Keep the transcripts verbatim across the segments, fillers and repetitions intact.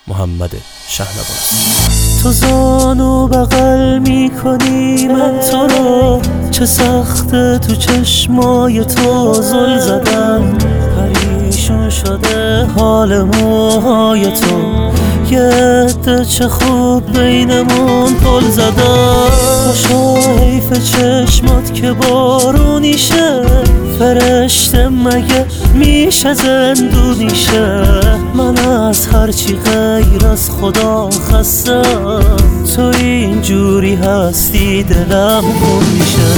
محمد شهنواز. تو زانو بغل میکنی من تو رو، چه سخته تو چشمای تو زل زدم. پریشون شده حال موهای تو، یه عده چه خوب بینمون پل زدم. خوشا حیف چشمات که بارونیشه، فرشته مگه میشه زندونیشه. من از هرچی غیر از خدا خستم، تو اینجوری هستی دلم خون میشه.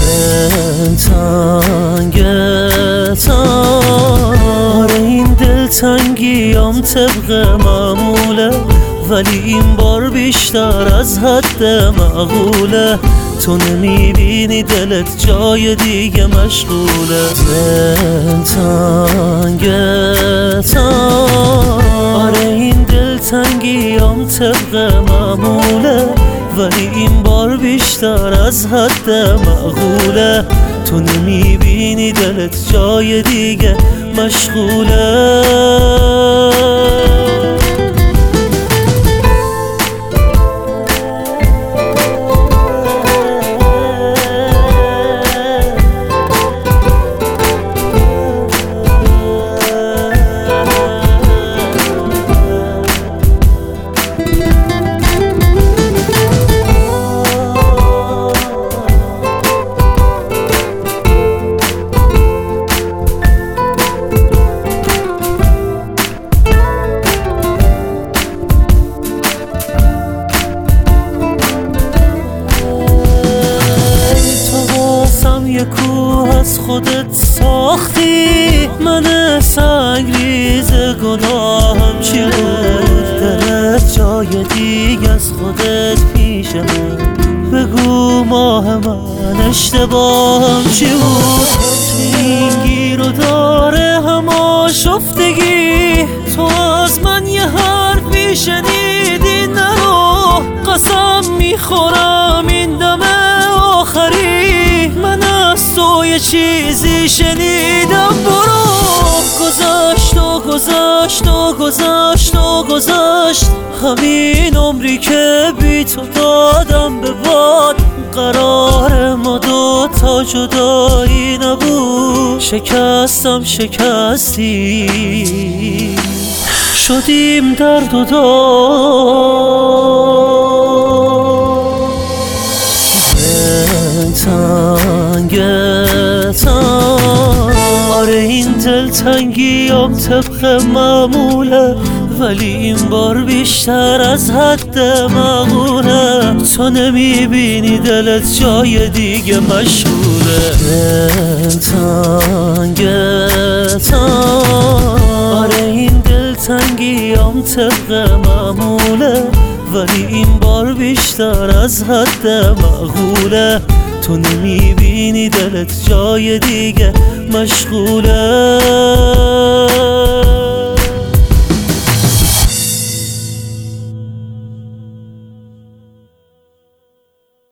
دلتنگه تن، آره این دلتنگیام طبق معموله، ولی این بار بیشتر از حد معقوله. تو نمیبینی دلت جای دیگه مشغوله. دلتنگه تن، آره این دلتنگیام طبق معموله، ولی این بار بیشتر از حد معقوله. تو نمیبینی دلت جای دیگه مشغوله. کوه از خودت ساختی، من سنگریز گناهم چی بود؟ دلت جای دیگه از خودت پیشه من، بگو ماه من اشتباهم چی بود؟ این گیر و داره همه شفتگی، تو از من یه حرفی شنیدی نرو، قسم میخورم این دم آخری من از تو یه چیزی شنیدم. برو گذشت و گذشت و گذشت و گذشت، همین عمری که بی تو دادم به باد. قرار ما دو تا جدایی نبود، شکستم شکستی، شدیم درد و داد. دلتنگه تن، آره این دلتنگیام طبق معموله، ولی این بار بیشتر از حد معقوله. تو نمیبینی دلت جای دیگه مشغوله. دلتنگه تن، آره این دلتنگیام طبق معموله، ولی این بار بیشتر از حد معقوله. تو نمیبینی دلت جای دیگه مشغوله.